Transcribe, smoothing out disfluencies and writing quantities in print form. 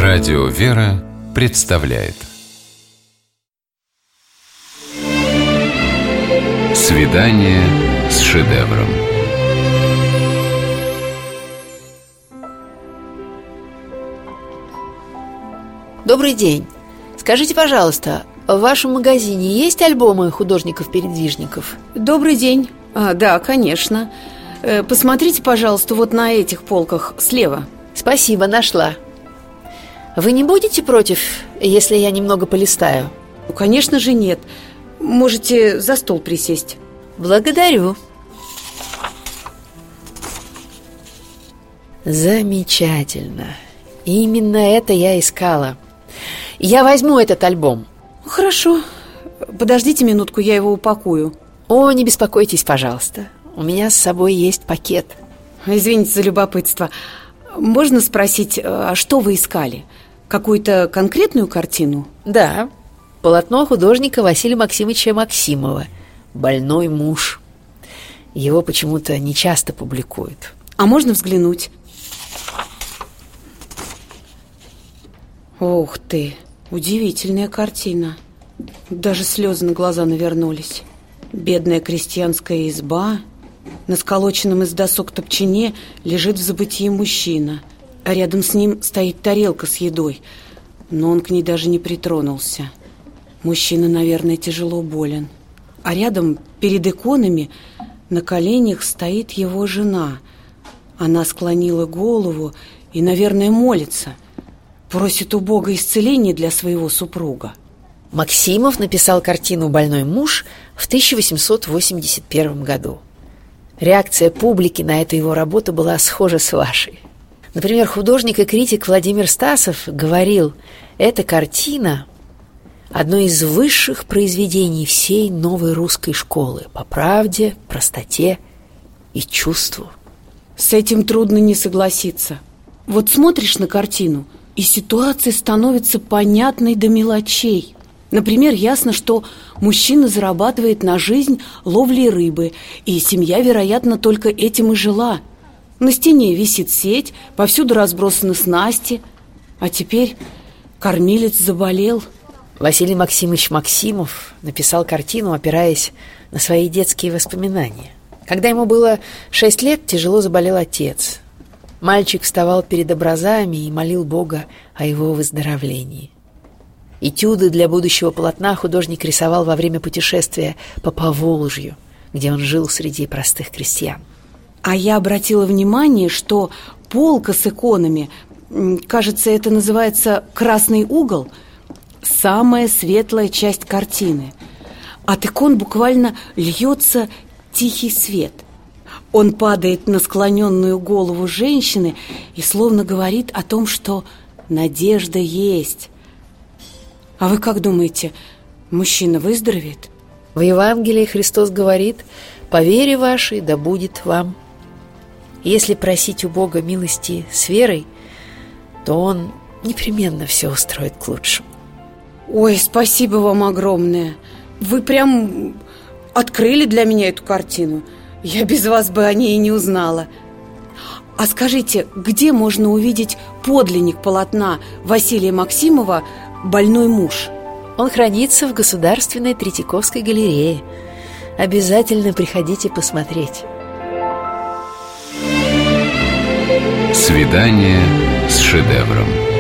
Радио «Вера» представляет «Свидание с шедевром». Добрый день. Скажите, пожалуйста, в вашем магазине есть альбомы художников-передвижников? Добрый день. Да, конечно. Посмотрите, пожалуйста, вот на этих полках слева. Спасибо, нашла. Вы не будете против, если я немного полистаю? Ну, конечно же, нет. Можете за стол присесть. Благодарю. Замечательно. Именно это я искала. Я возьму этот альбом. Хорошо. Подождите минутку, я его упакую. О, не беспокойтесь, пожалуйста. У меня с собой есть пакет. Извините за любопытство. Можно спросить, а что вы искали? Какую-то конкретную картину? Да, полотно художника Василия Максимовича Максимова «Больной муж». Его почему-то не часто публикуют. А можно взглянуть? Ух ты, удивительная картина. Даже слезы на глаза навернулись. Бедная крестьянская изба. На сколоченном из досок топчине лежит в забытии мужчина, а рядом с ним стоит тарелка с едой, но он к ней даже не притронулся. Мужчина, наверное, тяжело болен. А рядом, перед иконами, на коленях стоит его жена. Она склонила голову и, наверное, молится, просит у Бога исцеления для своего супруга. Максимов написал картину «Больной муж» в 1881 году. Реакция публики на эту его работу была схожа с вашей. Например, художник и критик Владимир Стасов говорил: «Эта картина – одно из высших произведений всей новой русской школы по правде, простоте и чувству». С этим трудно не согласиться. Вот смотришь на картину, и ситуация становится понятной до мелочей. Например, ясно, что мужчина зарабатывает на жизнь ловлей рыбы, и семья, вероятно, только этим и жила. На стене висит сеть, повсюду разбросаны снасти. А теперь кормилец заболел. Василий Максимович Максимов написал картину, опираясь на свои детские воспоминания. Когда ему было 6 лет, тяжело заболел отец. Мальчик вставал перед образами и молил Бога о его выздоровлении. Этюды для будущего полотна художник рисовал во время путешествия по Поволжью, где он жил среди простых крестьян. А я обратила внимание, что полка с иконами, кажется, это называется «красный угол», самая светлая часть картины. От икон буквально льется тихий свет. Он падает на склоненную голову женщины и словно говорит о том, что надежда есть. А вы как думаете, мужчина выздоровеет? В Евангелии Христос говорит: «По вере вашей да будет вам». Если просить у Бога милости с верой, то Он непременно все устроит к лучшему. Ой, спасибо вам огромное. Вы прям открыли для меня эту картину. Я без вас бы о ней и не узнала. А скажите, где можно увидеть подлинник полотна Василия Максимова «Больной муж»? Он хранится в Государственной Третьяковской галерее. Обязательно приходите посмотреть. «Свидание с шедевром».